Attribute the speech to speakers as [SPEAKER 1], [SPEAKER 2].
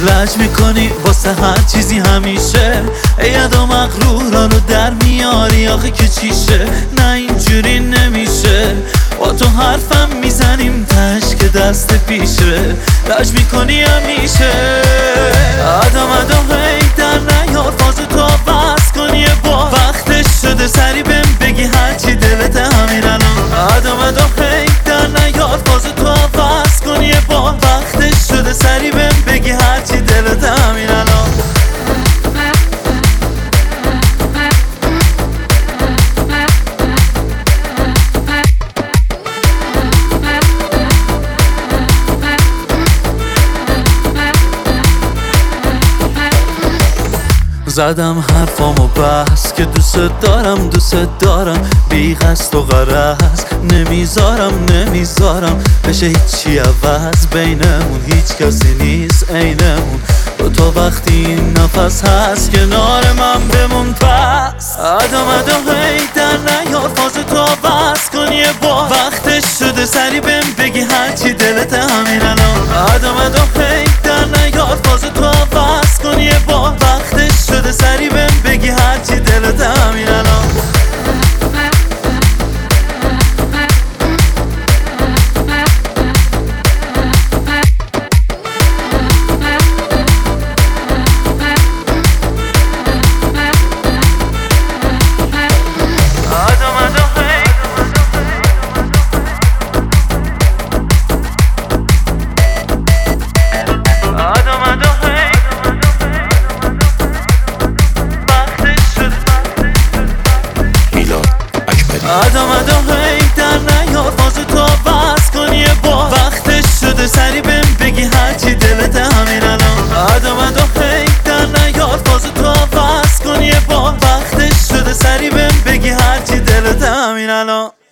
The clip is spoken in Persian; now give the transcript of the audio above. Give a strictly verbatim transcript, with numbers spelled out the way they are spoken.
[SPEAKER 1] لج میکنی واسه هر چیزی همیشه، ید و مغرورا رو در میاری آخه که چیشه. نه اینجوری نمیشه، با تو حرفم میزنیم تش که دست پیشه. لج میکنی همیشه، آدم آدم هی در نیار فاز تو بس کن یه با وقتش شده سری بهم بگی هرچی دلت همین الان. آدم آدم هی در نیار فاز تو بس کن یه با وقتش شده سری بهم بگی هرچی دلت همین الان. زدم حرفامو بس که دوست دارم دوست دارم بی قصد و غرض، نمیذارم نمیذارم بشه هیچی عوض، بینمون هیچ کسی نیست عینمون. با تو وقتی این نفس هست کنار من بمون پس. آدم آدم هی در نیار فاز تو بس کن یه با وقتش شده سری بهم بگی هرچی دلت همین الان. آدم آدم هی در نیار فاز تو بس کن یه با وقتش شده سری بهم بگی هرچی دلت همین الان. آدم آدم هی در نیار فاز تو بس کن یه با وقتش شده سری بهم بگی هرچی دلت همین الان. آدم آدم هی در نیار فاز تو بس کن یه با وقتش شده سری بهم بگی هرچی دلت همین الان.